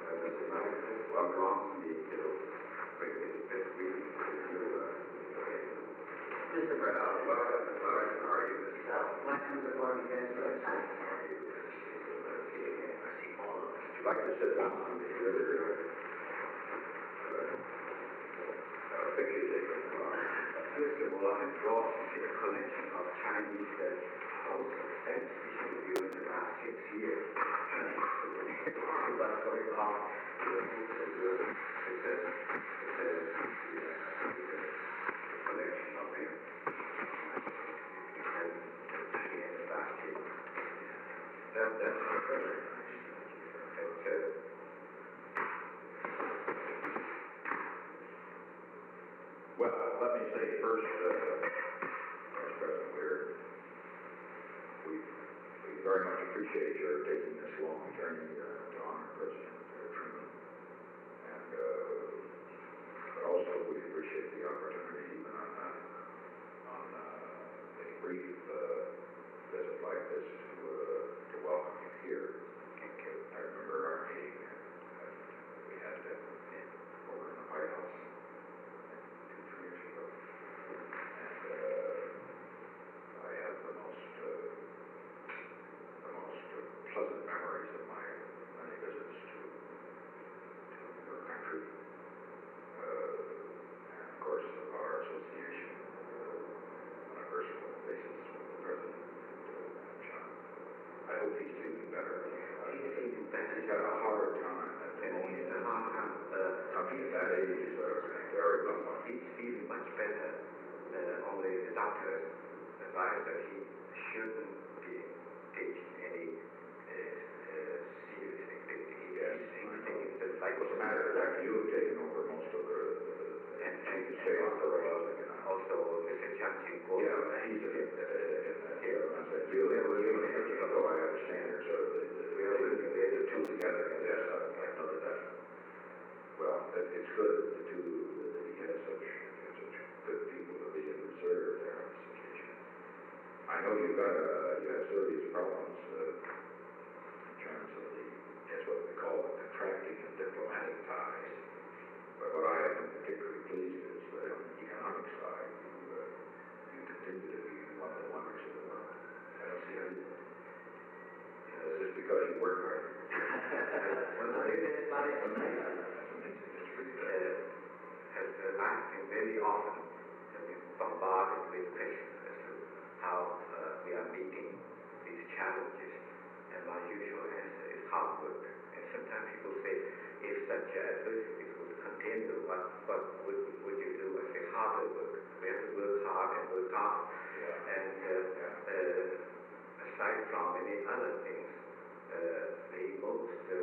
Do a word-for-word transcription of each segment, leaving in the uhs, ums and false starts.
Mister Manager, welcome the this week to Mister Brown. Welcome, Mister Brown. How are you, Mister Brown? My name is Gordon Gensler. How are you? I see all of us. Would you like to sit down on the other uh, picture taken? First of all, I brought a collection of Chinese posters sent to you in the last six years. That's very hard. It's a, it's a, collection of them. And in the basket. That, that's very nice. It's, uh, well, let me say first, uh, Vice President Weir, we, we very much appreciate your taking this long journey uh, to honor President uh, Truman. And, uh, but also we appreciate the opportunity even on, uh, on uh, a brief uh, visit like this to, uh, to welcome you here. I remember our meeting uh, we had uh, over in the White House. I have the most, uh, the most uh, pleasant memories of my many visits to, to your country. Uh, and of course, of our association uh, on a personal basis with the President, uh, John. I hope he's feeling better. He's feeling better. He's had a hard time at the moment. He's a hard time. Uh, I mean, at that age, uh, very rough one. He's feeling much better. Uh, only the doctor advised that he shouldn't be taking any uh, uh, serious activity. Yes, he's taking the like. What's the matter? After you have taken over most of the, the and, and you stay on the road, you know. Also, Mister Chiang Ching-kuo. Yeah, he's in, uh, in, uh, here. I said, you, you, you, you know, I understand there's sort of the, the, the, the, the two together. Yes, I, I know that. Well, it, it's good that the two, that he has such, such good people to be in reserve there on this occasion. I know you've got, uh, you have serious problems, uh, in terms of the, that's what we call the contracting and diplomatic ties. But what I have been particularly pleased is that on the economic side, you, uh, you continue to be one of the wonders of the world. I don't see how you, you know, is this because you work hard? Well, I think it's not That's amazing. It's really good. Uh, has, uh, I've been very often have been bombarded with questions as to how uh, we are meeting these challenges, and my usual answer is hard work. And sometimes people say, if such adversity would continue, what, what would, would you do? I say, harder work. We have to work hard and work hard. Yeah. And uh, Yeah. uh, aside from many other things, uh, the most uh,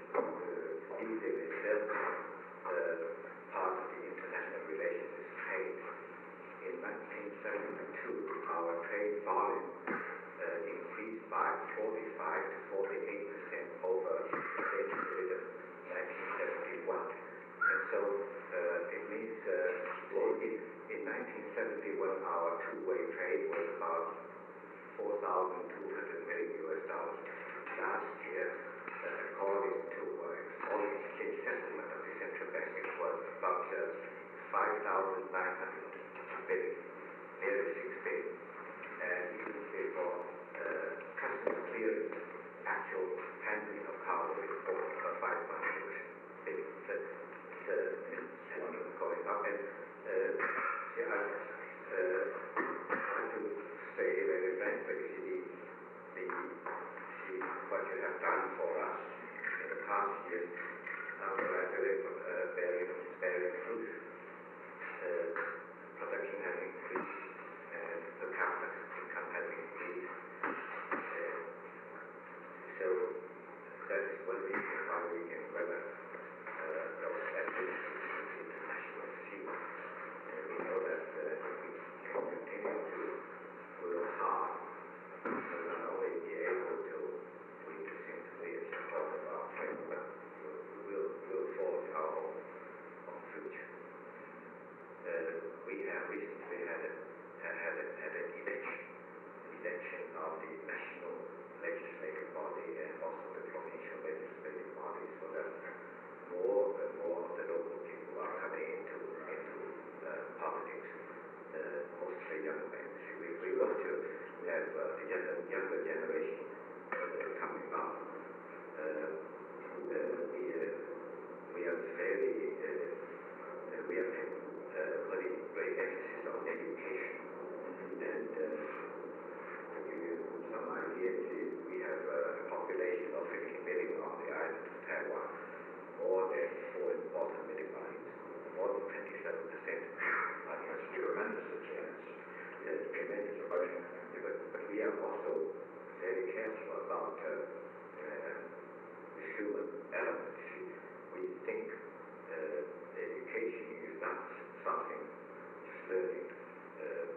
uh, easy itself uh, part of the international relations is trade. In nineteen seventy-two, our trade volume uh, increased by forty-five to forty-eight percent over the same period of nineteen seventy-one. And so uh, it means uh, well, in, in nineteen seventy-one, our two-way trade was about four thousand two hundred million U S dollars. Last year, uh, according to uh, foreign exchange settlement of the central bank, it was about uh, five thousand nine hundred billion, nearly six billion. And even for uh, customs clearance, actual handling of cargo is for uh, five hundred billion. So, uh, it's going up. And uh, yeah, I uh, want to say very frankly, the, the what you have done for us in the past years, now gradually uh, bearing, bearing fruit. Uh, production has increased and the capita income has increased. Uh, so that is one reason why we can weather uh, those adversities in the international scene. And we know that uh, if we can continue to work hard, we'll not only be able to interestingly talk about trade, but we'll, we'll forge our own, own future. Uh, we have recently had a, had a, had an election, election of the national legislative body and also the provincial legislative body, so that more and more of the local people are coming into, into uh, politics, uh, mostly young men. See, we, we want to have uh, the younger, younger generation uh, coming up. Uh, uh, we, uh, we are very, uh, uh, we are having uh, very great emphasis on education. And uh, to give you some idea, we have uh, a population of fifty million on the island of Taiwan, more than four water millions, more than twenty-seven percent. I mean, That's tremendous chance. yes, tremendous. But, but, but we are also very careful about uh, uh, the human element. We think uh, education is not something just learning uh,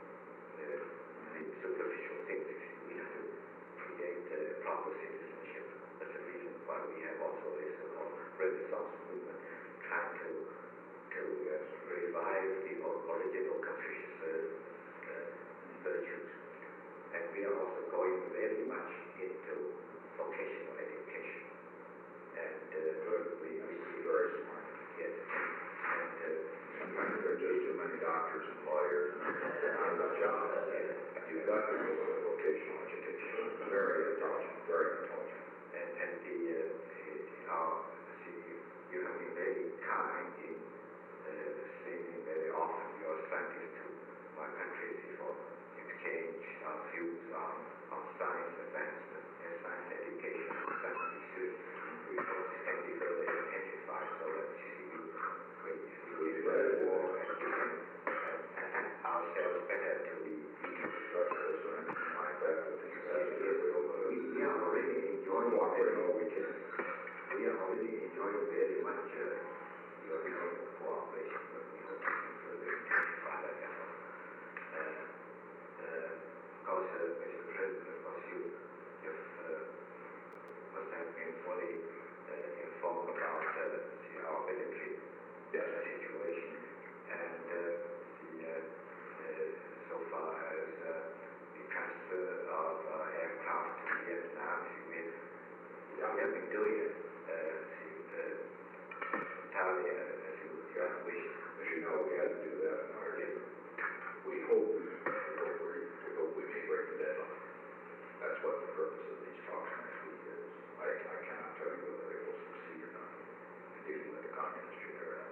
uh, the superficial things. We have to create uh, proper citizenship. That's the reason why we have also this so-called Renaissance movement, trying to to uh, revive the original Confucius uh, uh, virtues. And we are also going very much into vocational education. And uh, we, we, we Very smart. yes, and uh, Sometimes there are just too many doctors and lawyers and not enough jobs. You've got to go with vocational education. Very intelligent, very intelligent. and, and the uh, our, see, you have been very kind in uh, sending very often your scientists to my country for exchange of views on, on science advancement and science education, science research. We want to stand further intensify so that you see we, we, we get better more and we can uh, adapt ourselves better to the Structures or anything like that with the Yes, we, we are already enjoying cooperate very, all we can. we are already enjoying very much uh, your your cooperation, but we hope to further intensify that effort. Uh, uh, of course, uh, Mister President, of course, you you've, uh, must have been fully uh, informed about uh, the, our military Yes. uh, situation, and uh, the uh, uh, so far as uh, the transfer of uh, aircraft to Vietnam, we, we have been doing it uh, see, uh, entirely uh, as you, you have wished. As you know, we had to do that in order to, we hope, we hope we, we hope we may break the deadline. That's what the purpose of these talks next week is. I, I cannot tell you whether they will succeed or not in dealing with the communist China.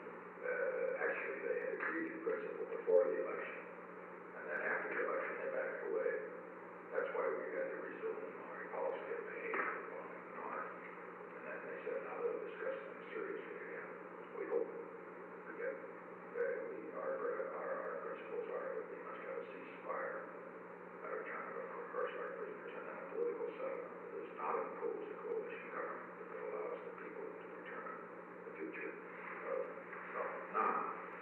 Uh, actually, they had agreed in principle before the election, and then after the election, they backed away. That's why we had to resume our policy of behavior along the north. And then they said, now they'll discuss things seriously again. We hope we get, uh, we, our, our, our principles are that we must have a ceasefire, a return of, of course, our prisoners, and then a political settlement that does not impose a coalition government that allows the people to determine the future of South Vietnam.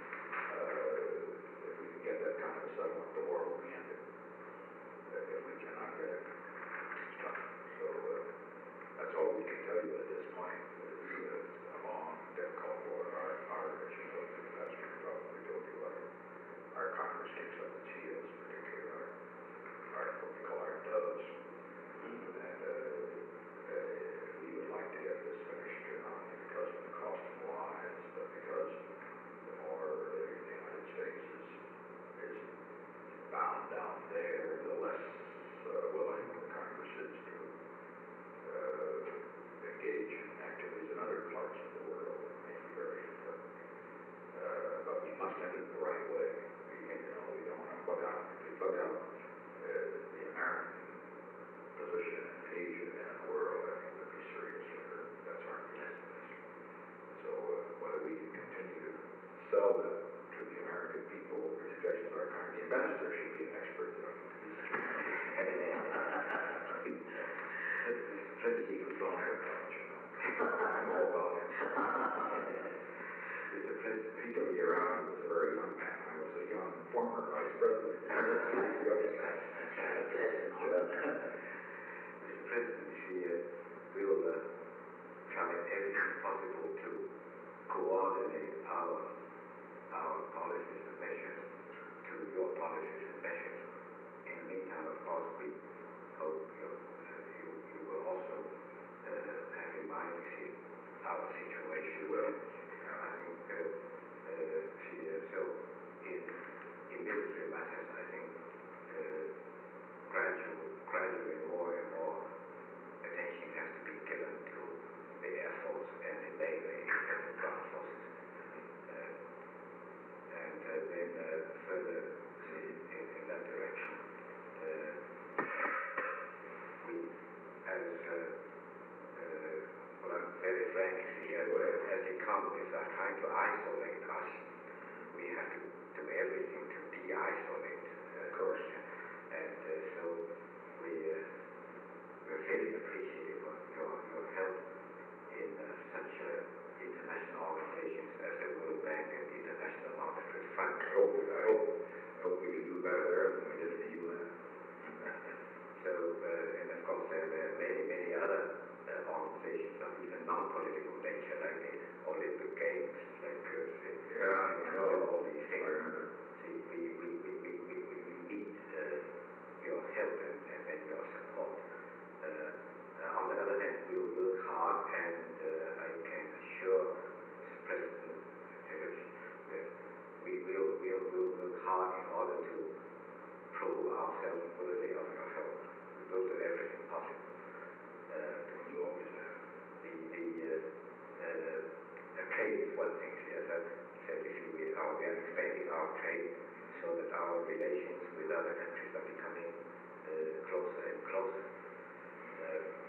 Uh, if we can get that kind of a settlement, the war will be ended. Uh, if we cannot get it, it's tough. So uh, that's all we can tell you at this point. It's uh, a long, difficult war. Our, our, as you know, the pastor probably told you, our, our Congress kicks up its heels, particularly our, our what we call our doves. And uh, uh, we would like to get this finished, not only because of the cost of lives, but because the more the United States is, is bound down there, the less uh, willing the Congress is to uh, engage in activities in other parts of the world that may be very important. Uh, but we must end it the right way. We, you know, we don't want to put out, if we put out uh, the American position in Asia and in the world, I think would be seriously hurt. That's our business. So uh, whether we can continue to sell that to the American people, or suggestions our country ambassador should be an expert in these Mister Eagles don't have college, you know. I'm all about him. Mister President, he took me around. He was a very young man. I was a young former vice president. Mister President, she uh, will uh, try everything possible to coordinate our our policies and measures to your policies and measures. In the meantime, of course, we hope you, uh, you, you will also uh, have in mind you see our situation. regulatory matters, I think uh, gradual, gradually more and more attention has to be given to the Air Force and the Navy and the ground forces. Uh, and uh, then uh, further see, in, in that direction, uh, we, as uh, uh, well, I'm very frank here, as economists are trying to isolate us, we have to do everything to de-isolate, uh, of course. And uh, so we, uh, we're very appreciative of your, your help in uh, such uh, international organizations as the World Bank and the International Monetary Fund. I hope, I hope, I hope we can do better there than we did at the U N. So, uh, and of course, there, there are many, many other uh, organizations of even non-political nature, like the Olympic Games, like uh, the, Yeah, I know. all these things. I remember. See, we, we, we, we, we, we we need uh, your help and, and, and your support. Uh, uh, on the other hand, we will work hard, and uh, I can assure President Taylor that we will we'll, we'll work hard in order to prove ourselves worthy of your help. We will do everything possible. Uh, You always have. the the uh, uh, the trade is one thing. As I said, if we are we are expanding our trade so that our relations with other countries are becoming uh, closer and closer. Uh,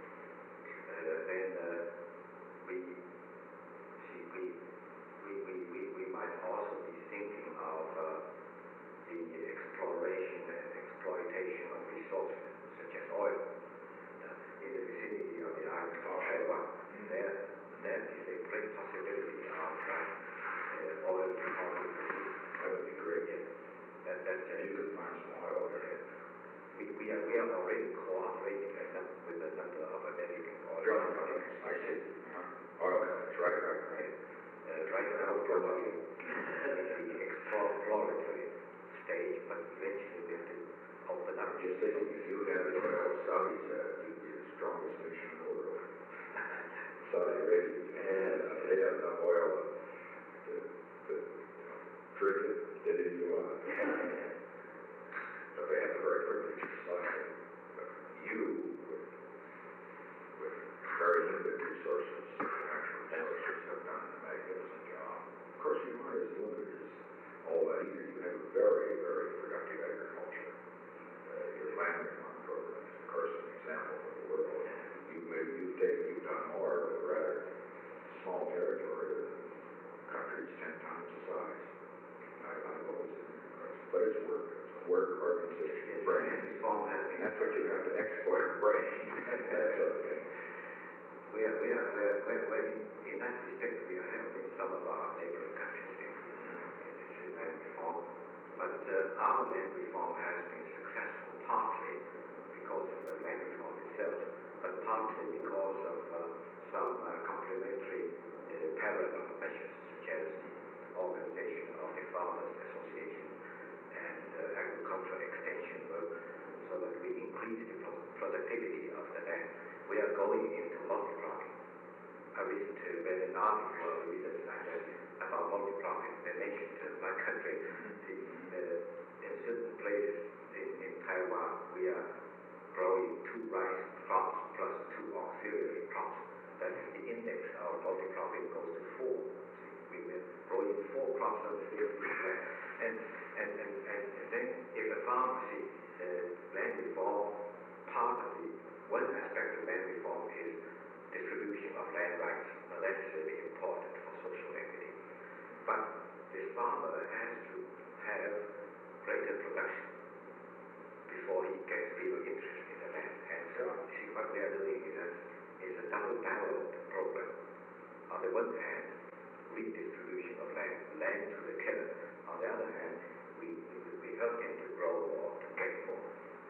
uh, then uh, we see we we, we, we we might also be thinking of uh, the exploration and exploitation of resources such as oil uh, in the vicinity of the island of Taiwan. There, there is a great possibility of uh, uh, oil deposit. That would be great. Yeah, that, that's And you could find some oil there. we, we are we are already cooperating a num- with a number of American oil Drilling companies. companies, I see. Uh-huh. Oil companies, right, right, right. Uh, right now, probably the exploratory stage, but eventually we have to open up. I'm just thinking, if you had the oil, Saudis, uh, you'd be the strongest nation in the world. Saudi Arabia, and uh, they have enough oil to, to you know, drink it, get it into a, but they have a very privileged society. But you, with, with very limited resources, natural resources, have done a magnificent job. Of course, you aren't as limited as all that either. You have a very, very productive agriculture. Uh, your land reform program is, of course, an example for the world. You've made, you've taken, you've done more with a rather small territory than countries ten times the size. I, I've always been impressed. But it's work. It's work, organization, brain. Reform has And been that's what you have to export, brain. That sort of thing. We are, we are, we are, we are, we are in that respect, we are helping some of our neighboring countries in, in land reform. But uh, our land reform has been successful partly because of the land reform itself, but partly because of uh, some uh, complementary uh, parallel measures, such as the organization of the Farmers Association and uh, agricultural extension work, so that we increase the pro- productivity of the land. We are going into multi-cropping. I recently read an article of Reader's Digest about multi-cropping. They mentioned uh, my country, the, uh, in certain places in, in Taiwan, we are growing two rice crops plus two auxiliary crops. That is the index of multi-cropping goes to four. See, we were growing four crops on the same land. And, and, and, and then if a farmer see uh, land reform, part of the one aspect of land reform is distribution of land rights. Now that's really important for social equity. But this farmer has to have greater production before he gets real interest in the land. And so see what we are doing is a, is a double-barreled program. On the one hand, redistribution of land, land to the tiller. On the other hand, we, we, we help him to grow more, to get more.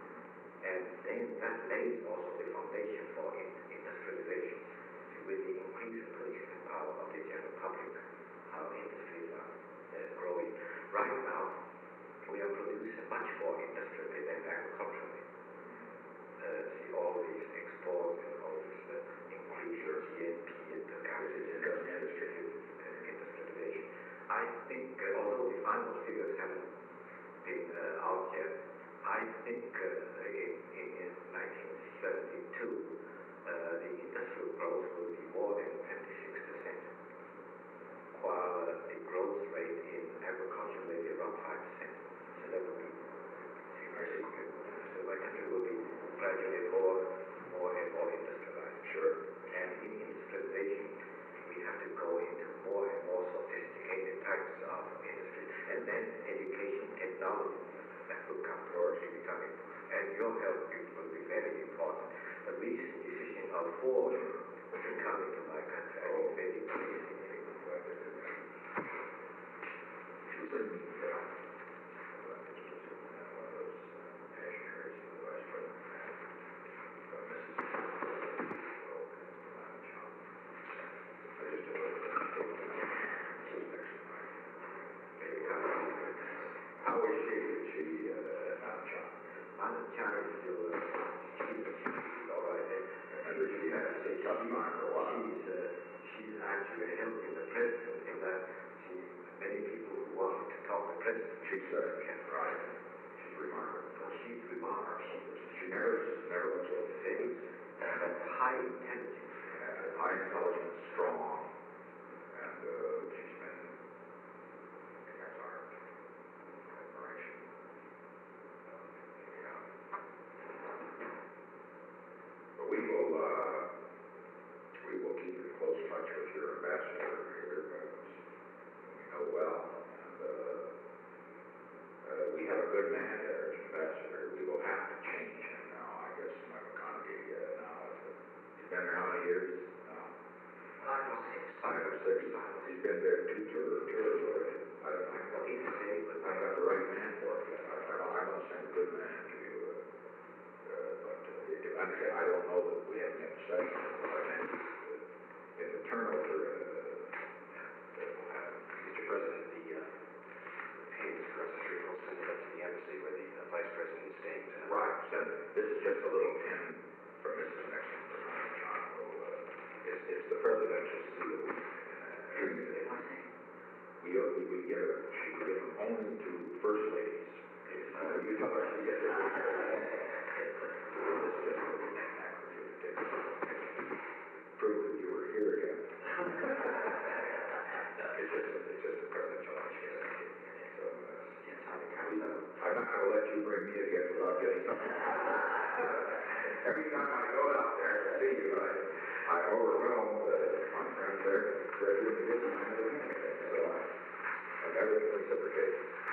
And then that lays also the foundation for in, industrialization. See, with the increased purchasing power of the general public, our industries are uh, growing. Right now, we are producing much more industrially than agriculturally. Uh, see, all these exports and all this uh, increase of G N P and per capita industrialization. I think, uh, although the final figures haven't been uh, I think uh, in, in, in nineteen seventy-two, uh, the industrial growth will be more than fifty-six percent, while uh, the growth rate in agriculture may be around five percent. So that will be significant. So my country will be gradually more, more and more industrialized. Sure. And in industrialization, we have to go into more and more sophisticated types of industry, and then education, technology, that will come towards becoming, and your help will be very important. The recent decision of Ford to come into my country, I think very, very significant. She said, yeah, one of those passion areas of the vice president had, uh, Missus John. I just did a little bit of taking notes. This is next to mine. Very kind. How is she? Is she, uh, not John? Anna Chan is still, uh, she's, she's all right. Remember, she had a tough time for a while. She's, uh, she's actually helping the president in that she, many people who wanted to talk to the president. She's, uh, right. She's remarkable. Well, she's remarkable. She never, never was so Very, uh, high intelligence. uh, high intelligence, strong, and, uh, she's been, that's our admiration. Uh, yeah. But we will, uh, we will keep in close touch with your ambassador here, uh, whom we know well, and, uh, uh, we have a good man there as ambassador. We will have to change him now, I guess, Mike McConaughey, uh, now, is it- he's been there how many years? Now? Five or six. Five or six. He's been there two tours, tours already. I don't know. Well, he's the same, but I'm not the right man for it yet. I, I, I'm not saying good man to you, uh, uh, but, uh, it, I, I don't know that we have any session, but I think uh, in the turnover, uh, that will happen. Mister President, the uh, payments for us sure will send it up to the embassy where the uh, Vice President is staying tonight. Right, send it. This is just a little pin from Missus Nixon for John. Will, uh, it's, it's the presidential seal. Uh, we, uh, we, we give it, we give them only to first ladies. Uh, you tell her she gets it. It's just a little acronym. Prove that you were here again. It's just, it's just a presidential election. So, uh, we, uh, I'm not going to let you bring me again without getting something. Every time I go out there to see you, I, I overwhelm uh, my friends there, graduate and get them. So I, I never reciprocate.